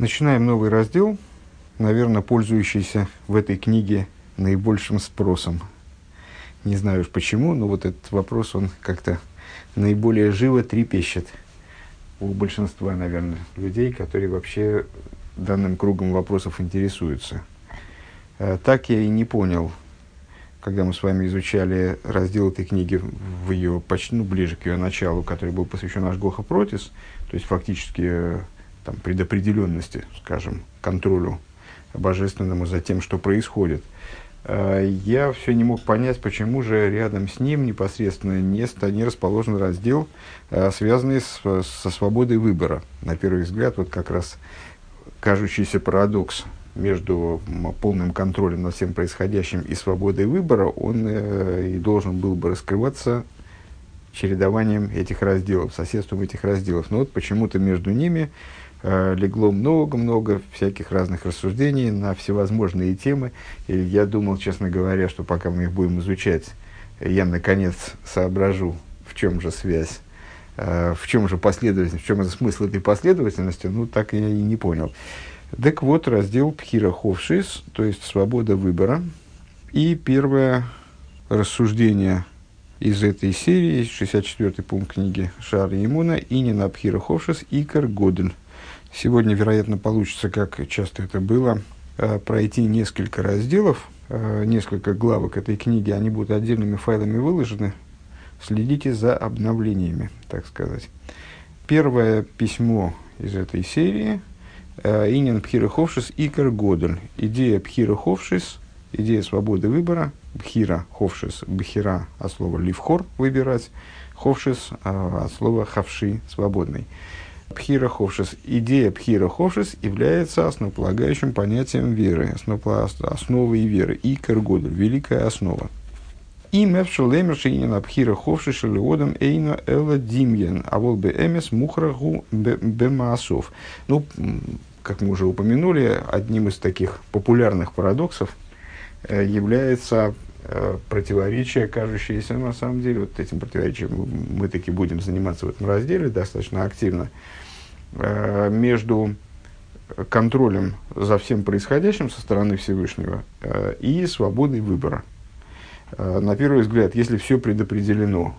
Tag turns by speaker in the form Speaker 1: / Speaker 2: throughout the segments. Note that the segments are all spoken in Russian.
Speaker 1: Начинаем новый раздел, наверное, пользующийся в этой книге наибольшим спросом. Не знаю уж почему, но вот этот вопрос, он как-то наиболее живо трепещет у большинства, наверное, людей, которые вообще данным кругом вопросов интересуются. Так я и не понял, когда мы с вами изучали раздел этой книги в ее почти, ближе к ее началу, который был посвящен Ашгоха Протис, то есть фактически там, предопределенности, скажем, контролю божественному за тем, что происходит. Я все не мог понять, почему же рядом с ним непосредственно не расположен раздел, связанный со свободой выбора. На первый взгляд, вот как раз кажущийся парадокс между полным контролем над всем происходящим и свободой выбора, он и должен был бы раскрываться чередованием этих разделов, соседством этих разделов. Но вот почему-то между ними легло много-много всяких разных рассуждений на всевозможные темы. И я думал, честно говоря, что пока мы их будем изучать, я наконец соображу, в чем же связь, в чем же последовательность, в чем же смысл этой последовательности, так я и не понял. Так вот, раздел Пхира Ховшис, то есть свобода выбора. И первое рассуждение из этой серии, 64-й пункт книги Шар Емуна, Инина Пхира Ховшис Икар Годель. Сегодня, вероятно, получится, как часто это было, пройти несколько разделов, несколько главок этой книги. Они будут отдельными файлами выложены. Следите за обновлениями, так сказать. Первое письмо из этой серии. Инин Пхира Ховшис Икар Годель. Идея Пхира Ховшис, идея свободы выбора. Пхира Ховшис, бхира от слова ливхор, выбирать. Ховшис от слова хавши, свободный. Пхира Ховшис. Идея Пхира Ховшис является основополагающим понятием веры, основой веры. Икар Годель, великая основа. И мевшелемер шейнина Пхира Ховшис шелеодам эйно эла димьен, а вол бе эмес мухрагу бемаасов. Как мы уже упомянули, одним из таких популярных парадоксов является противоречие, кажущееся на самом деле, вот этим противоречием мы таки будем заниматься в этом разделе достаточно активно, между контролем за всем происходящим со стороны Всевышнего и свободой выбора. На первый взгляд, если все предопределено,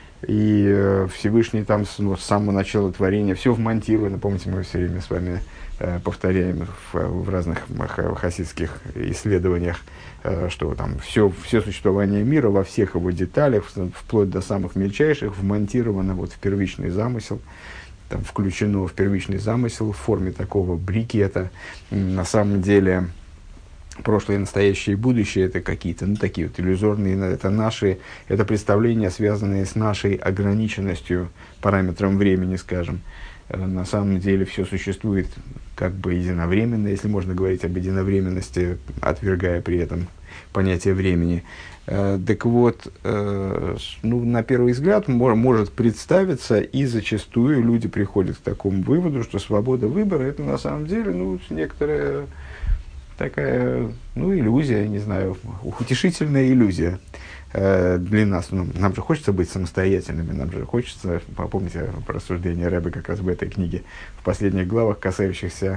Speaker 1: и Всевышний там с самого начала творения все вмонтировано, помните, мы все время с вами повторяем в разных хасидских исследованиях, что там все существование мира во всех его деталях, вплоть до самых мельчайших, вмонтировано в первичный замысел, там, включено в первичный замысел в форме такого брикета. На самом деле прошлое, настоящее и будущее — это какие-то такие вот иллюзорные, это представления, связанные с нашей ограниченностью параметром времени, скажем. На самом деле все существует как бы единовременно, если можно говорить об единовременности, отвергая при этом понятие времени. Так вот, на первый взгляд может представиться, и зачастую люди приходят к такому выводу, что свобода выбора — это на самом деле некоторая такая, иллюзия, не знаю, утешительная иллюзия для нас. Нам же хочется быть самостоятельными, нам же хочется, помните рассуждение Ребе как раз в этой книге, в последних главах, касавшихся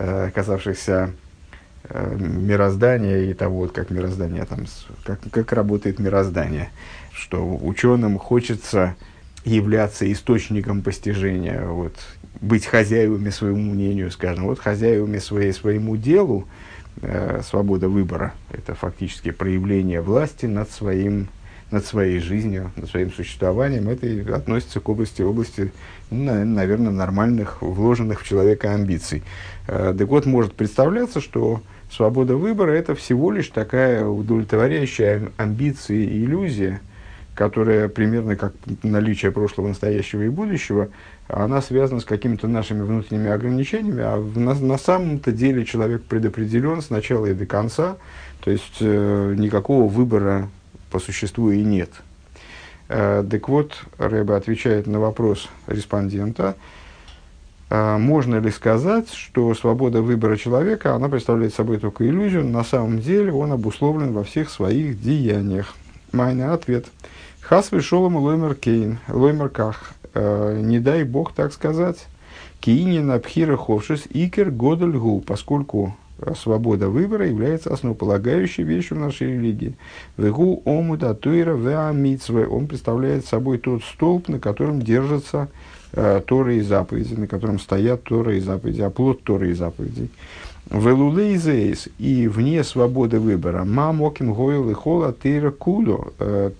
Speaker 1: мироздания и того, как мироздание, как работает мироздание, что ученым хочется являться источником постижения, быть хозяевами своему мнению, скажем, хозяевами своему делу. Свобода выбора — это фактически проявление власти над своей жизнью, над своим существованием. Это относится к области, наверное, нормальных, вложенных в человека амбиций. Так вот, может представляться, что свобода выбора — это всего лишь такая удовлетворяющая амбиции и иллюзия, которая примерно как наличие прошлого, настоящего и будущего, она связана с какими-то нашими внутренними ограничениями, а на самом-то деле человек предопределен с начала и до конца, то есть никакого выбора по существу и нет. Так вот, Ребе отвечает на вопрос респондента, можно ли сказать, что свобода выбора человека, она представляет собой только иллюзию, на самом деле он обусловлен во всех своих деяниях. Майна ответ. Хас вишолом лоймер кейн, лоймер ках. Не дай Бог так сказать. Киинин абхира ховшис икер годель гу, поскольку свобода выбора является основополагающей вещью в нашей религии. Вегу омуда туира веамитсве. Он представляет собой тот столб, на котором держатся Тора и заповеди, на котором стоят Тора и заповеди, оплот Торы и заповедей. Велулейзейс, и вне свободы выбора, мамоким гойл и хола тейра куло,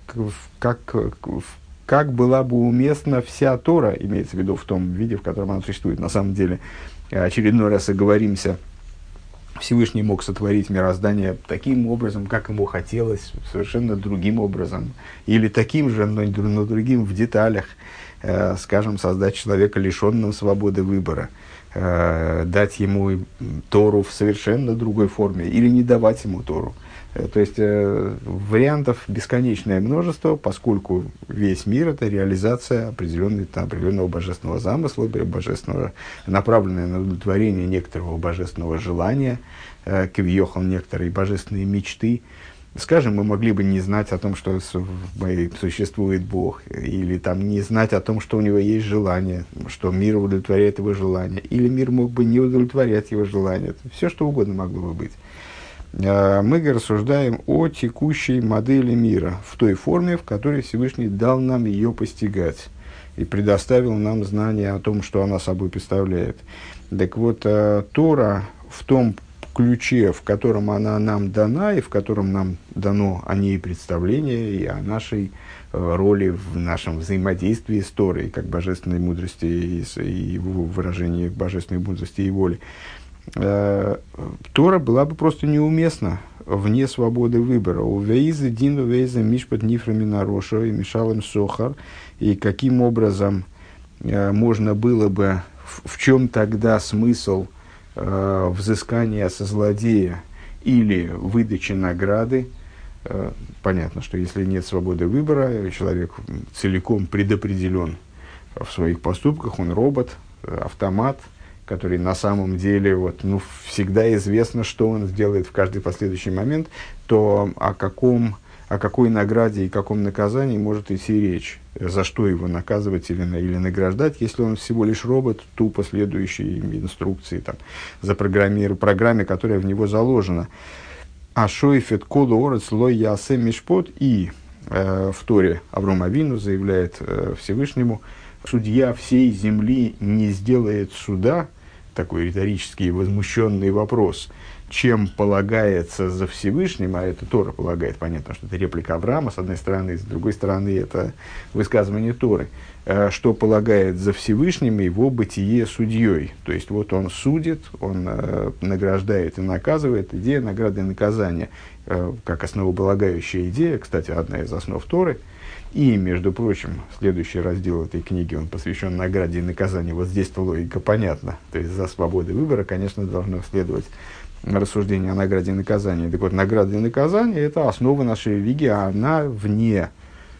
Speaker 1: как была бы уместна вся Тора, имеется в виду в том виде, в котором она существует. На самом деле, очередной раз оговоримся, Всевышний мог сотворить мироздание таким образом, как ему хотелось, совершенно другим образом, или таким же, но другим в деталях, скажем, создать человека, лишенным свободы выбора, дать ему Тору в совершенно другой форме или не давать ему Тору. То есть вариантов бесконечное множество, поскольку весь мир – это реализация определенного божественного замысла, божественного, направленное на удовлетворение некоторого божественного желания, кивьехал некоторые божественные мечты. Скажем, мы могли бы не знать о том, что существует Бог, или там, не знать о том, что у него есть желание, что мир удовлетворяет его желание, или мир мог бы не удовлетворять его желание. Все, что угодно могло бы быть. Мы рассуждаем о текущей модели мира в той форме, в которой Всевышний дал нам ее постигать и предоставил нам знания о том, что она собой представляет. Так вот, Тора в том ключе, в котором она нам дана, и в котором нам дано о ней представление, и о нашей роли в нашем взаимодействии с Торой, как божественной мудрости и выражении божественной мудрости и воли, Тора была бы просто неуместна вне свободы выбора. У вейза дину вейза мишпат нифрами нароша и мешалым сохар. И каким образом можно было бы, в чем тогда смысл взыскания со злодея или выдачи награды? Понятно, что если нет свободы выбора, человек целиком предопределен в своих поступках, он робот, автомат, который на самом деле всегда известно, что он сделает в каждый последующий момент, то о какой награде и каком наказании может идти речь, за что его наказывать или награждать, если он всего лишь робот, тупо следующий инструкции, за программе, которая в него заложена. А шойфет колу орец лой ясе мишпот, и в Торе Авром Авину заявляет Всевышнему: судья всей земли не сделает суда. Такой риторический возмущенный вопрос, чем полагается за Всевышним, а это Тора полагает, понятно, что это реплика Авраама, с одной стороны, с другой стороны, это высказывание Торы, что полагает за Всевышним его бытие судьей. То есть, он судит, он награждает и наказывает. Идея награды и наказания, как основополагающая идея, кстати, одна из основ Торы. И, между прочим, следующий раздел этой книги, он посвящен награде и наказанию. Вот здесь-то логика понятна. То есть, за свободу выбора, конечно, должно следовать рассуждение о награде и наказании. Так вот, награда и наказание – это основа нашей религии, а она вне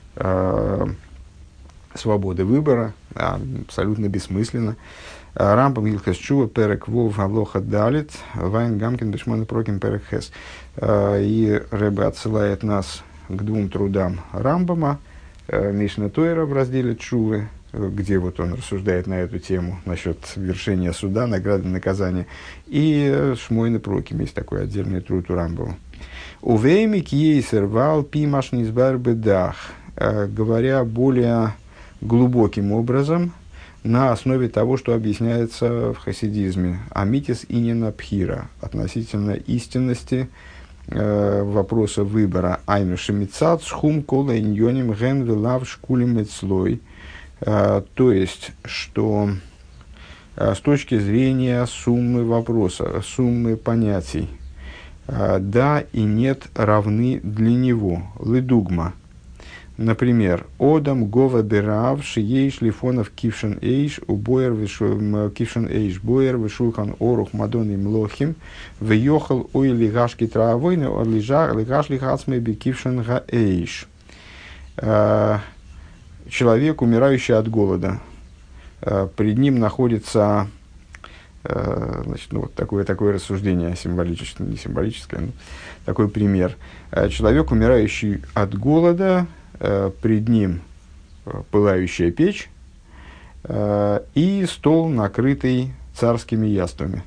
Speaker 1: свободы выбора, абсолютно бессмысленна. Рамбам Гилхас Чува, Перек Вов, Авлоха Далит, Вайн Гамкин, Бешмон Прокин, Перек Хес. И Ребе отсылает нас к двум трудам Рамбама, Мишна Тойра в разделе Чувы, где он рассуждает на эту тему насчет вершения суда, награды, наказания, и Шмойна Проким, есть такой отдельный труд у Рамбама. Увейми кьейсер вал пимаш низбар бедах, говоря более глубоким образом, на основе того, что объясняется в хасидизме, амитис инина пхира, относительно истинности вопроса выбора. Айну шемицат схум кола иньоним ген вилав шкулим эцлой. То есть, что с точки зрения суммы вопроса, суммы понятий, да и нет равны для него. Лыдугма. Например, Одам Гова Берав Шиейш Лифонов Кившен Эйш Убоер Кившен Эйш Боер Вишулхан Орух Мадон и Млохим Вьехал Ой Лигашки Травойны Лигаш Лихацмей Бекившен Га Эйш. Человек, умирающий от голода. Пред ним находится, такое рассуждение символическое, не символическое, но такой пример. Человек, умирающий от голода, пред ним пылающая печь, и стол, накрытый царскими яствами.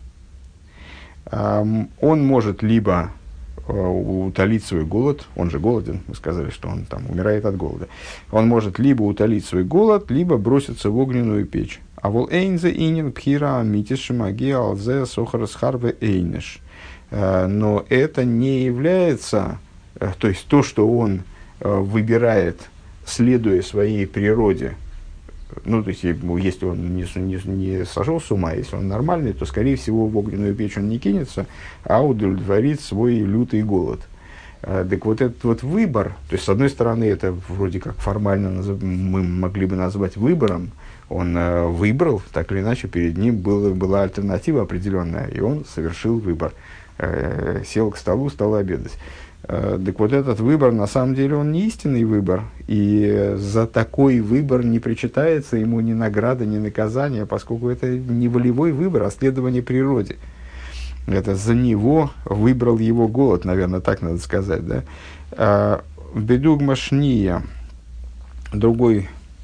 Speaker 1: Он может либо утолить свой голод, он же голоден, мы сказали, что он там умирает от голода. Он может либо утолить свой голод, либо броситься в огненную печь. А вол эйнзе инин пхира митис шимаги алзе сохарас харве эйнеш. Но это не является, то есть то, что он выбирает, следуя своей природе. Ну, то есть, если он не сошел с ума, если он нормальный, то, скорее всего, в огненную печь он не кинется, а удовлетворит свой лютый голод. Так вот, этот вот выбор, то есть, с одной стороны, это вроде как формально мы могли бы назвать выбором, он выбрал, так или иначе, перед ним была альтернатива определенная, и он совершил выбор, сел к столу, стал обедать. Так вот, этот выбор, на самом деле, он не истинный выбор, и за такой выбор не причитается ему ни награда, ни наказание, поскольку это не волевой выбор, а следование природе. Это за него выбрал его голод, наверное, так надо сказать, да. Бедугма шния, другой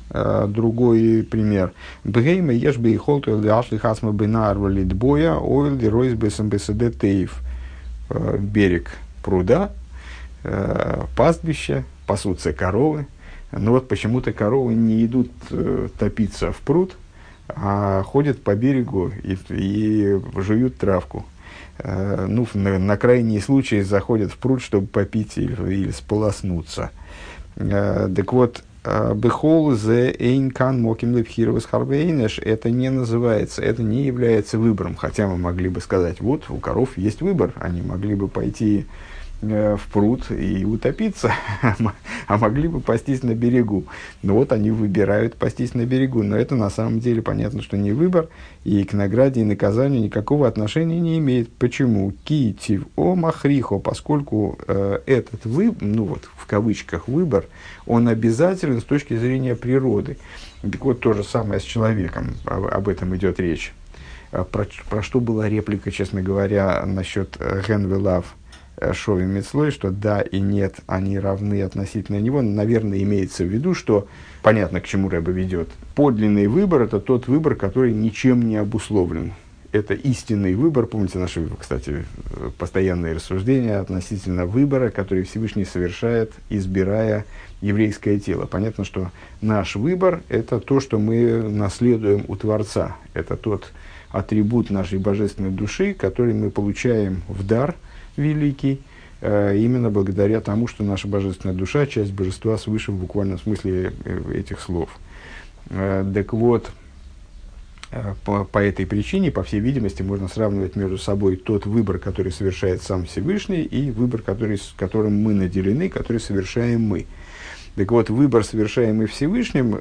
Speaker 1: пример. Бгейма ешь бы и холту или ашли хасма бы нарвалит боя, ойли ройс бы самбесаде тейв. Берег пруда, пастбище, пасутся коровы. Но вот почему-то коровы не идут топиться в пруд, а ходят по берегу и жуют травку. Ну, на крайний случай заходят в пруд, чтобы попить или сполоснуться. Так вот, бехол зе эйнкан моким лепхировас харвейнеш, это не называется, это не является выбором. Хотя мы могли бы сказать, вот у коров есть выбор, они могли бы пойти в пруд и утопиться, а могли бы пастись на берегу. Но вот они выбирают пастись на берегу. Но это на самом деле понятно, что не выбор, и к награде и наказанию никакого отношения не имеет. Почему? Китив о махрихо, поскольку этот выбор, ну вот в кавычках выбор, он обязателен с точки зрения природы. Так вот, то же самое с человеком, об этом идет речь. Про что была реплика, честно говоря, насчет Генвелав Шови Мицлой, что да и нет, они равны относительно него. Наверное, имеется в виду, что понятно, к чему Рэбе ведет. Подлинный выбор – это тот выбор, который ничем не обусловлен. Это истинный выбор. Помните наши, кстати, постоянные рассуждения относительно выбора, который Всевышний совершает, избирая еврейское тело. Понятно, что наш выбор – это то, что мы наследуем у Творца. Это тот атрибут нашей божественной души, который мы получаем в дар великий, именно благодаря тому, что наша божественная душа – часть божества свыше в буквальном смысле этих слов. Так вот, по этой причине, по всей видимости, можно сравнивать между собой тот выбор, который совершает сам Всевышний, и выбор, которым мы наделены, который совершаем мы. Так вот, выбор, совершаемый Всевышним,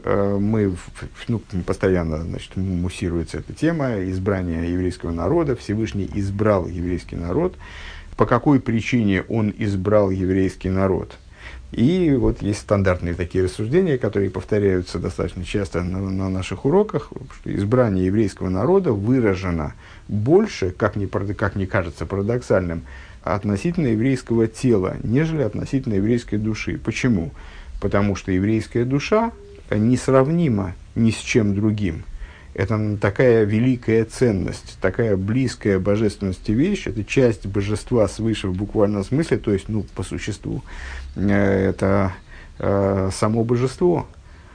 Speaker 1: постоянно, значит, муссируется эта тема, избрание еврейского народа. Всевышний избрал еврейский народ. По какой причине он избрал еврейский народ? И вот есть стандартные такие рассуждения, которые повторяются достаточно часто на наших уроках, что избрание еврейского народа выражено больше, как ни кажется парадоксальным, относительно еврейского тела, нежели относительно еврейской души. Почему? Потому что еврейская душа несравнима ни с чем другим. Это такая великая ценность, такая близкая божественности вещь, это часть божества свыше в буквальном смысле, то есть, по существу, это само божество.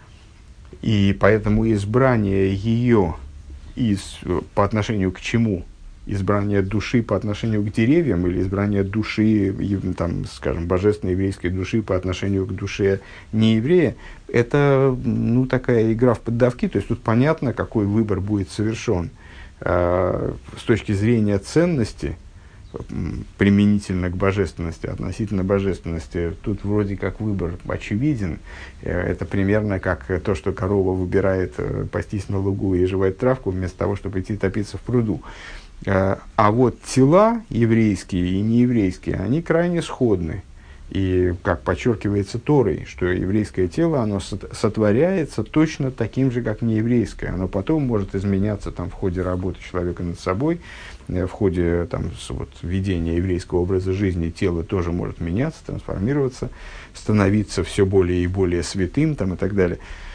Speaker 1: И поэтому избрание ее по отношению к чему? Избрание души по отношению к деревьям или избрание души, там, скажем, божественной еврейской души по отношению к душе нееврея, это такая игра в поддавки, то есть тут понятно, какой выбор будет совершен. С точки зрения ценности, применительно к божественности, относительно божественности, тут вроде как выбор очевиден. Это примерно как то, что корова выбирает пастись на лугу и жевать травку, вместо того, чтобы идти топиться в пруду. А вот тела еврейские и нееврейские, они крайне сходны. И, как подчеркивается Торой, что еврейское тело, оно сотворяется точно таким же, как нееврейское. Оно потом может изменяться в ходе работы человека над собой, в ходе ведения еврейского образа жизни тело тоже может меняться, трансформироваться, становиться все более и более святым и так далее.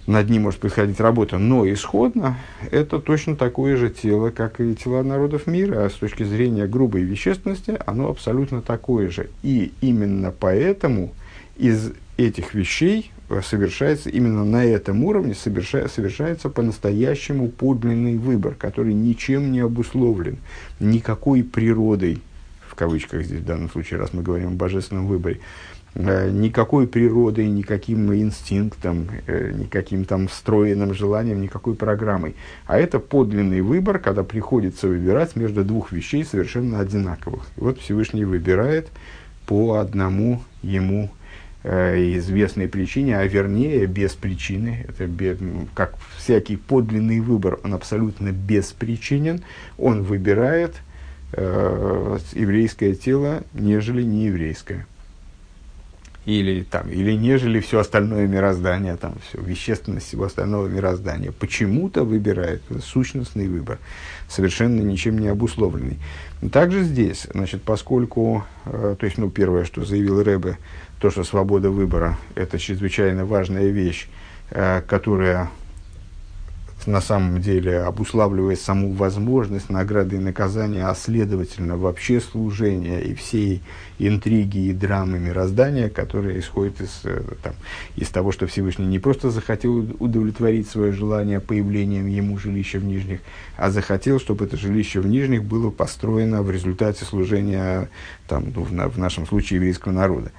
Speaker 1: над ним может происходить работа, но исходно это точно такое же тело, как и тела народов мира, а с точки зрения грубой вещественности оно абсолютно такое же. И именно поэтому из этих вещей совершается, именно на этом уровне совершается по-настоящему подлинный выбор, который ничем не обусловлен, никакой природой, в кавычках здесь в данном случае, раз мы говорим о божественном выборе, никакой природой, никаким инстинктом, никаким там встроенным желанием, никакой программой. А это подлинный выбор, когда приходится выбирать между двух вещей совершенно одинаковых. И вот Всевышний выбирает по одному ему известной причине, а вернее без причины. Это как всякий подлинный выбор, он абсолютно беспричинен. Он выбирает еврейское тело, нежели нееврейское. Или нежели все остальное мироздание, там, все, вещественность всего остального мироздания. Почему-то выбирает сущностный выбор, совершенно ничем не обусловленный. Также здесь, значит, поскольку, то есть, первое, что заявил Ребе, то, что свобода выбора – это чрезвычайно важная вещь, которая на самом деле обуславливает саму возможность награды и наказания, а следовательно вообще служения и всей интриги и драмы мироздания, которая исходит из того, что Всевышний не просто захотел удовлетворить свое желание появлением ему жилища в нижних, а захотел, чтобы это жилище в нижних было построено в результате служения, в нашем случае, еврейского народа.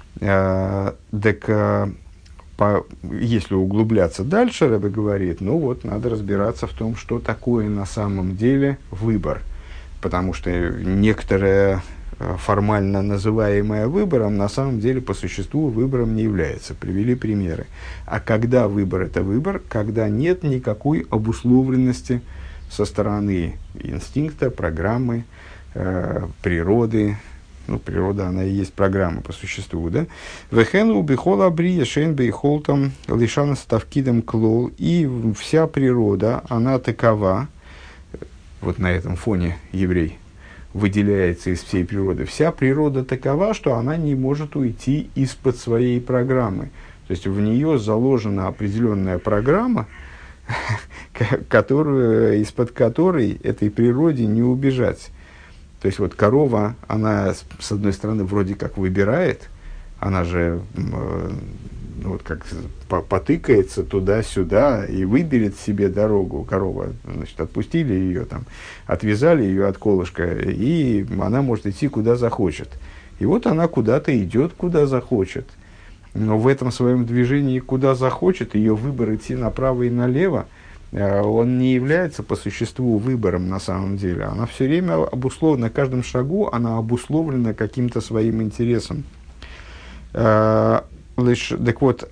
Speaker 1: Если углубляться дальше, Ребе говорит, надо разбираться в том, что такое на самом деле выбор. Потому что некоторое формально называемое выбором, на самом деле по существу выбором не является. Привели примеры. А когда выбор – это выбор, когда нет никакой обусловленности со стороны инстинкта, программы, природы. Природа, она и есть программа по существу, да? Вехену бихола брия шейн бейхол там лишана ставкидом клол. И вся природа, она такова, вот на этом фоне еврей выделяется из всей природы. Вся природа такова, что она не может уйти из-под своей программы. То есть в нее заложена определенная программа, из-под которой этой природе не убежать. То есть корова, она с одной стороны вроде как выбирает, она же как потыкается туда-сюда и выберет себе дорогу. Корова, значит, отпустили ее, отвязали ее от колышка, и она может идти куда захочет. И вот она куда-то идет, куда захочет. Но в этом своем движении, куда захочет, ее выбор идти направо и налево, он не является по существу выбором на самом деле. Она все время обусловлена, на каждом шагу она обусловлена каким-то своим интересом. Так вот,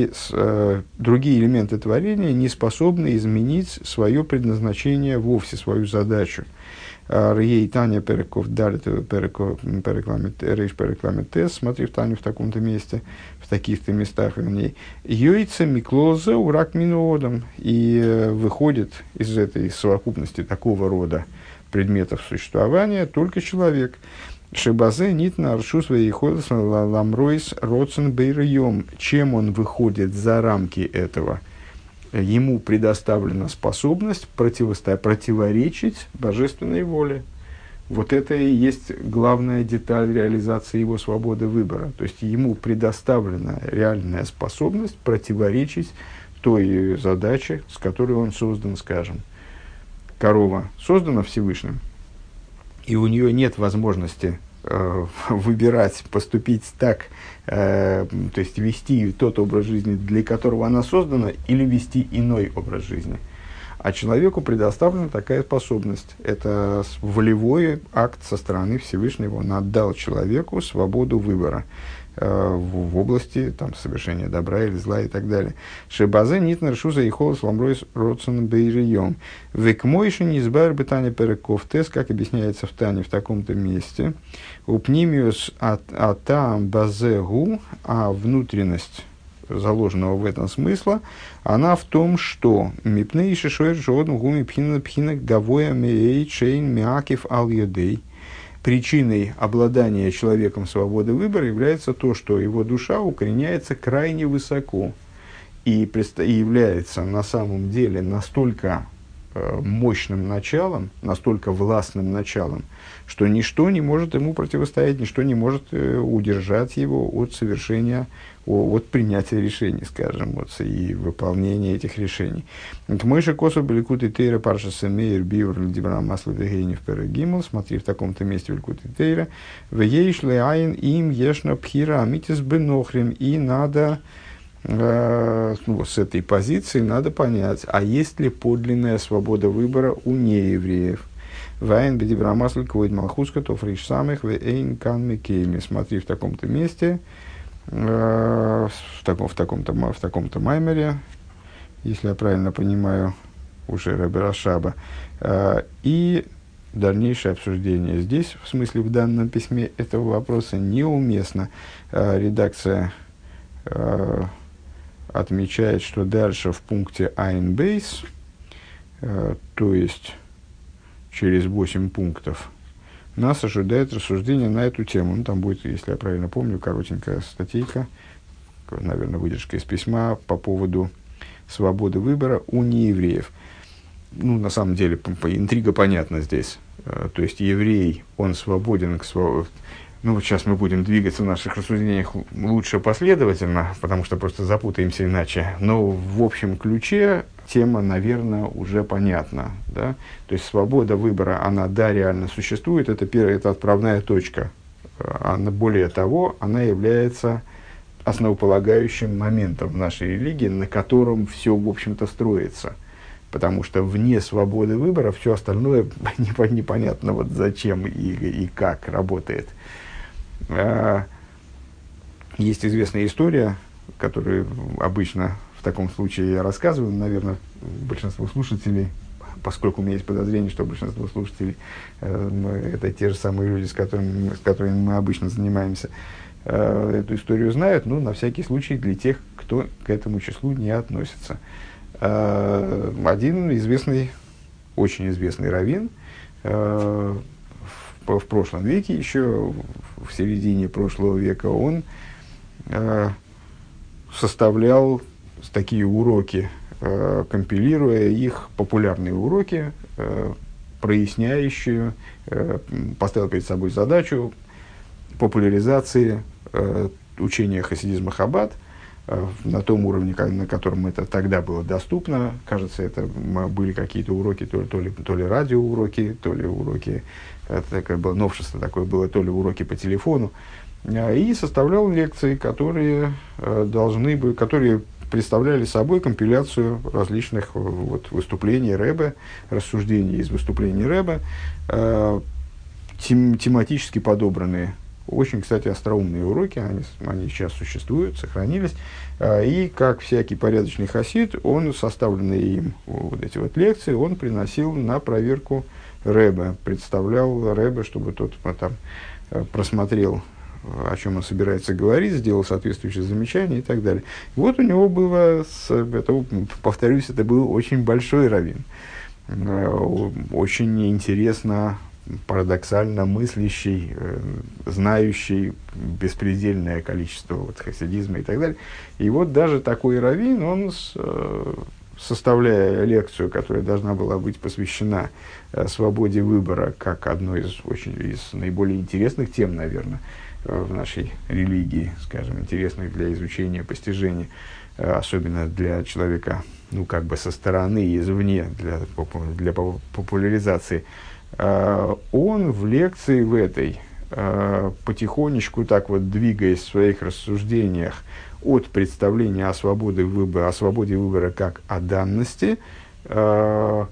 Speaker 1: другие элементы творения не способны изменить свое предназначение вовсе, свою задачу. Рей Таня Переков Далит Рейш Перекламет Тес, смотри в Таню в таком-то месте, в таких-то местах, вернее. Йойца Миклоза урак миноодом. И выходит из этой совокупности такого рода предметов существования только человек. Шебазе нитна аршу своей ходос ламройс роцен бейрьем. Чем он выходит за рамки этого? Ему предоставлена способность противоречить божественной воле. Вот это и есть главная деталь реализации его свободы выбора. То есть ему предоставлена реальная способность противоречить той задаче, с которой он создан, скажем. Корова создана Всевышним, и у нее нет возможности выбирать, поступить так, то есть вести тот образ жизни, для которого она создана, или вести иной образ жизни. А человеку предоставлена такая способность. Это волевой акт со стороны Всевышнего. Он отдал человеку свободу выбора в области совершения добра или зла и так далее. Шебазе нитнер шуза и холос ламройс родсон бейрием. Век мойши не избавер бы Таня Переков Тес, как объясняется в Тане в таком-то месте. Упнимиус атаам базегу, а внутренность заложенного в этом смысла, она в том, что мипней шишуэр жодом гуми пхина гавоя меэй чейн миакив ал юдей. Причиной обладания человеком свободы выбора является то, что его душа укореняется крайне высоко. и является на самом деле настолько мощным началом, настолько властным началом, что ничто не может ему противостоять, ничто не может удержать его от совершения, от принятия решений, скажем, и выполнения этих решений. Мойше косу беликут и тейра парша семейр бивр лидибра масла вегейни в перегимл. Смотри в таком-то месте беликут и тейра. Вегейш леайн им ешна пхира амитис бенохрим. И надо с этой позиции надо понять, а есть ли подлинная свобода выбора у неевреев. Вайн бедибрамасль квойд малхуска тофриш самых вейн кан микейми. Смотри в таком-то месте, в таком-то маймере, если я правильно понимаю, уже Ребе Рашаба. И дальнейшее обсуждение здесь, в смысле в данном письме, этого вопроса неуместно. Редакция отмечает, что дальше в пункте Ein Beis, то есть через 8 пунктов, нас ожидает рассуждение на эту тему. Ну, там будет, если я правильно помню, коротенькая статейка, наверное, выдержка из письма по поводу свободы выбора у неевреев. Ну, на самом деле, интрига понятна здесь. То есть, еврей, он свободен к свободе. Ну, вот сейчас мы будем двигаться в наших рассуждениях лучше последовательно, потому что просто запутаемся иначе. Но в общем ключе тема, наверное, уже понятна. Да? То есть, свобода выбора, она, да, реально существует. Это отправная точка. Более того, она является основополагающим моментом в нашей религии, на котором все, в общем-то, строится. Потому что вне свободы выбора все остальное непонятно, вот зачем и как работает. Есть известная история, которую обычно в таком случае я рассказываю, наверное, большинство слушателей, поскольку у меня есть подозрение, что большинство слушателей это те же самые люди, с которыми мы обычно занимаемся, эту историю знают, но на всякий случай для тех, кто к этому числу не относится. Один известный, очень известный раввин в прошлом веке, еще в середине прошлого века, он составлял такие уроки, компилируя их, популярные уроки, проясняющие, поставил перед собой задачу популяризации учения хасидизма Хаббат на том уровне, на котором это тогда было доступно. Кажется, это были какие-то уроки, то ли радиоуроки, то ли уроки, это было новшество такое было, то ли уроки по телефону. И составлял лекции, которые которые представляли собой компиляцию различных выступлений Ребе, рассуждений из выступлений Ребе, тематически подобранные. Очень, кстати, остроумные уроки, они сейчас существуют, сохранились. И, как всякий порядочный хасид, он, составленные им эти лекции, он приносил на проверку Ребе, представлял Ребе, чтобы тот там просмотрел, о чем он собирается говорить, сделал соответствующие замечания и так далее. Вот у него было, повторюсь, это был очень большой раввин, очень интересно, парадоксально мыслящий, знающий беспредельное количество хасидизма и так далее. И вот даже такой раввин, он, составляя лекцию, которая должна была быть посвящена свободе выбора, как одной из наиболее интересных тем, наверное, в нашей религии, скажем, интересных для изучения, постижения, особенно для человека, со стороны, извне, для популяризации, он в лекции в этой, потихонечку так двигаясь в своих рассуждениях от представления о свободе выбора как о данности, о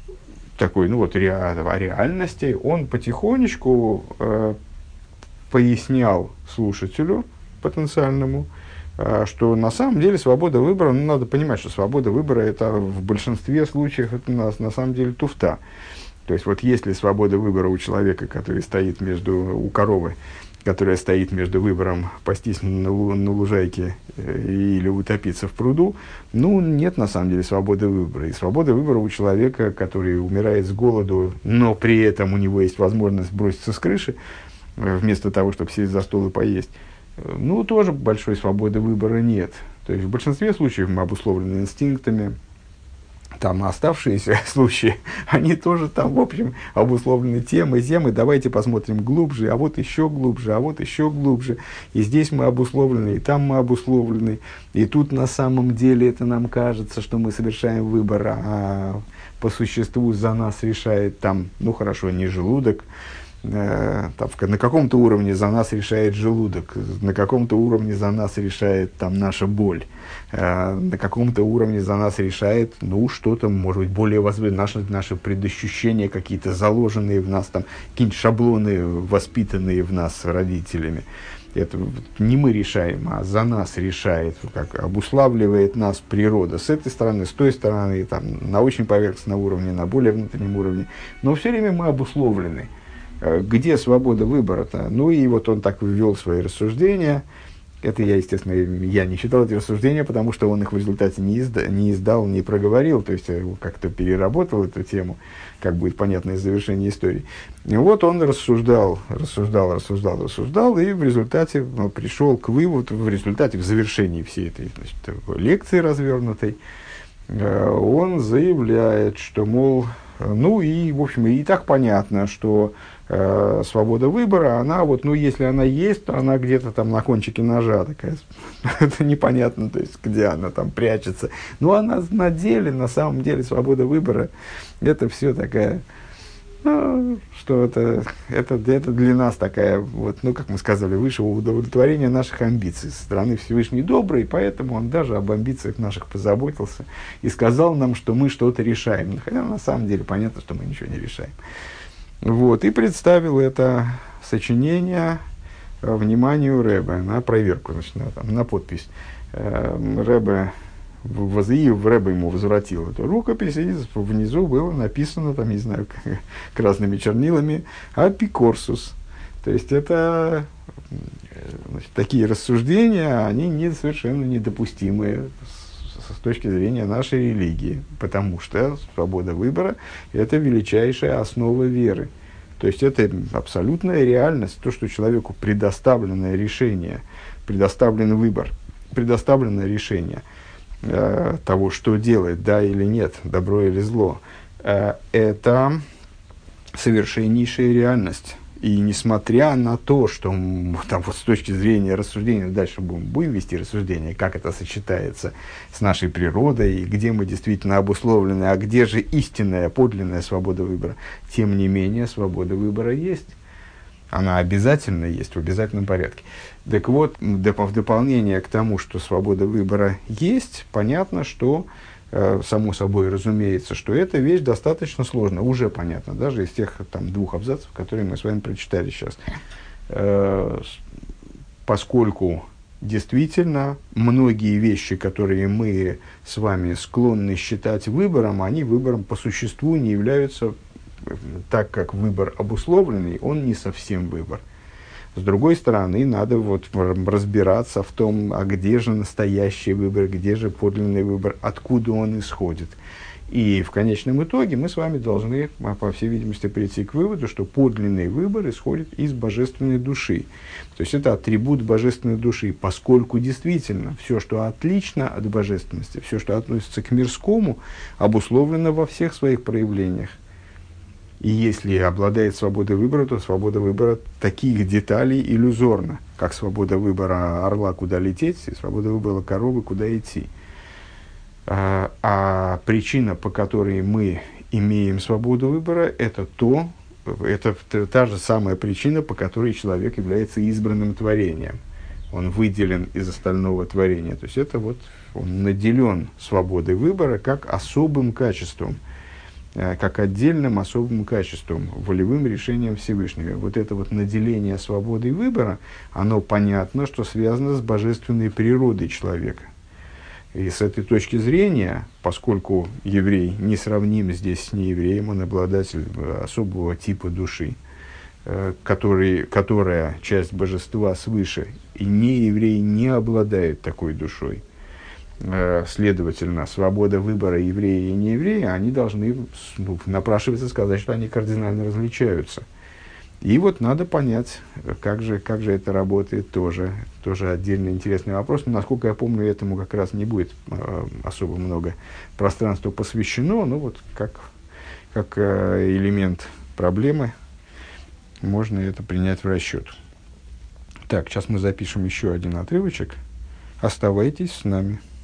Speaker 1: реальности, он потихонечку пояснял слушателю потенциальному, что на самом деле свобода выбора, надо понимать, что свобода выбора это в большинстве случаев это на самом деле туфта. То есть, есть ли свобода выбора у человека, который стоит у коровы, которая стоит между выбором пастись на лужайке или утопиться в пруду, нет на самом деле свободы выбора. И свобода выбора у человека, который умирает с голоду, но при этом у него есть возможность броситься с крыши, вместо того, чтобы сесть за стол и поесть, тоже большой свободы выбора нет. То есть в большинстве случаев мы обусловлены инстинктами. Там оставшиеся случаи, они тоже там, в общем, обусловлены тем и тем, и давайте посмотрим глубже, а вот еще глубже, а вот еще глубже. И здесь мы обусловлены, и там мы обусловлены. И тут на самом деле это нам кажется, что мы совершаем выбор, а по существу за нас решает там, ну хорошо, не желудок, там, на каком-то уровне за нас решает желудок, на каком-то уровне за нас решает там, наша боль, на каком-то уровне за нас решает, ну, что-то, может быть, более возвышенное, наши предощущения какие-то заложенные в нас, там, какие-нибудь шаблоны, воспитанные в нас родителями. Это не мы решаем, а за нас решает, как обуславливает нас природа. С этой стороны, с той стороны, там, на очень поверхностном уровне, на более внутреннем уровне. Но все время мы обусловлены. Где свобода выбора-то? Ну и вот он так ввел свои рассуждения. Это я, естественно, я не читал эти рассуждения, потому что он их в результате не издал, не проговорил, то есть как-то переработал эту тему, как будет понятно из завершения истории. И вот он рассуждал, и в результате пришел к выводу, в завершении всей этой, значит, лекции развернутой, он заявляет, что, мол, ну и, в общем, и так понятно, что свобода выбора, она вот, ну, если она есть, то она где-то там на кончике ножа такая, это непонятно, то есть, где она там прячется. Но она на деле, на самом деле, свобода выбора, это все такая, ну, что это для нас такая, вот, ну, как мы сказали, высшего удовлетворения наших амбиций со стороны Всевышней доброй, поэтому он даже об амбициях наших позаботился и сказал нам, что мы что-то решаем. Хотя на самом деле понятно, что мы ничего не решаем. Вот, и представил это сочинение вниманию Ребе на проверку, значит, на подпись. Ребе ему возвратил эту рукопись, и внизу было написано, там, не знаю, красными чернилами, «Апикорсус». То есть, это, значит, такие рассуждения, они совершенно недопустимы с точки зрения нашей религии, потому что свобода выбора – это величайшая основа веры. То есть, это абсолютная реальность, то, что человеку предоставленное решение, предоставлен выбор, предоставлено решение того, что делать, да или нет, добро или зло, это совершеннейшая реальность. И несмотря на то, что там, вот, с точки зрения рассуждения, дальше будем вести рассуждения, как это сочетается с нашей природой, и где мы действительно обусловлены, а где же истинная, подлинная свобода выбора, тем не менее, свобода выбора есть. Она обязательно есть, в обязательном порядке. Так вот, в дополнение к тому, что свобода выбора есть, понятно, что, само собой разумеется, что эта вещь достаточно сложная. Уже понятно, даже из тех там, 2 абзацев, которые мы с вами прочитали сейчас. Поскольку действительно многие вещи, которые мы с вами склонны считать выбором, они выбором по существу не являются, так как выбор обусловленный, он не совсем выбор. С другой стороны, надо вот разбираться в том, а где же настоящий выбор, где же подлинный выбор, откуда он исходит. И в конечном итоге мы с вами должны, по всей видимости, прийти к выводу, что подлинный выбор исходит из божественной души. То есть это атрибут божественной души, поскольку действительно все, что отлично от божественности, все, что относится к мирскому, обусловлено во всех своих проявлениях. И если обладает свободой выбора, то свобода выбора таких деталей иллюзорна, как свобода выбора орла, куда лететь, и свобода выбора коровы, куда идти. А причина, по которой мы имеем свободу выбора, это та же самая причина, по которой человек является избранным творением. Он выделен из остального творения. То есть это вот он наделен свободой выбора как особым качеством, как отдельным особым качеством, волевым решением Всевышнего. Вот это вот наделение свободой выбора, оно понятно, что связано с божественной природой человека. И с этой точки зрения, поскольку еврей не сравним здесь с неевреем, он обладатель особого типа души, которая часть божества свыше, и нееврей не обладает такой душой. Следовательно, свобода выбора еврея и нееврея, они должны напрашиваться сказать, что они кардинально различаются. И вот надо понять, как же это работает, тоже отдельно интересный вопрос. Но, насколько я помню, этому как раз не будет особо много пространства посвящено. Ну, вот как элемент проблемы можно это принять в расчет. Так, сейчас мы запишем еще один отрывочек. Оставайтесь с нами.